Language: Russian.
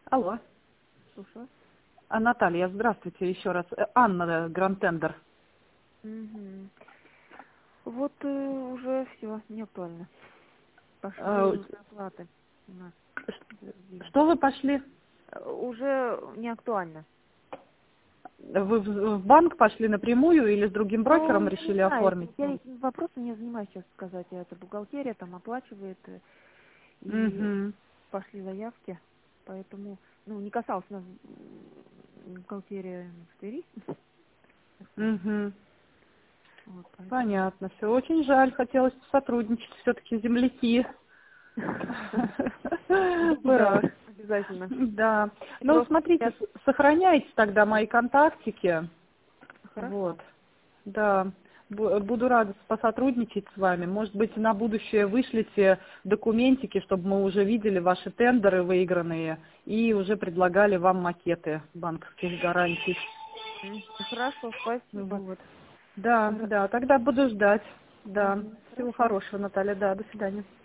Алло. Слушаю. Наталья, здравствуйте еще раз. Анна, Гранд-Тендер. Угу. Вот уже все, не актуально. Пошли уже оплаты у нас. Что вы пошли? Уже не актуально. Вы в банк пошли напрямую или с другим брокером Ну, я решили не знаю, оформить? я этим вопросом не занимаюсь, сейчас сказать. Это бухгалтерия там оплачивает, и Угу. пошли заявки. Поэтому, не касалось нас бухгалтерия в Твери. Угу. Вот, поэтому... Понятно. Все. Очень жаль. Хотелось сотрудничать. Все-таки земляки. Да, Ура. обязательно. Да. Ну, Просто смотрите, сейчас сохраняйте тогда мои контактики. хорошо. Вот. Да. Буду рада посотрудничать с вами. Может быть, на будущее вышлите документики, чтобы мы уже видели ваши тендеры выигранные и уже предлагали вам макеты банковских гарантий. Хорошо, спасибо. Вот. Да, да, тогда буду ждать. Да. Всего Хорошо. хорошего, Наталья. Да, до свидания.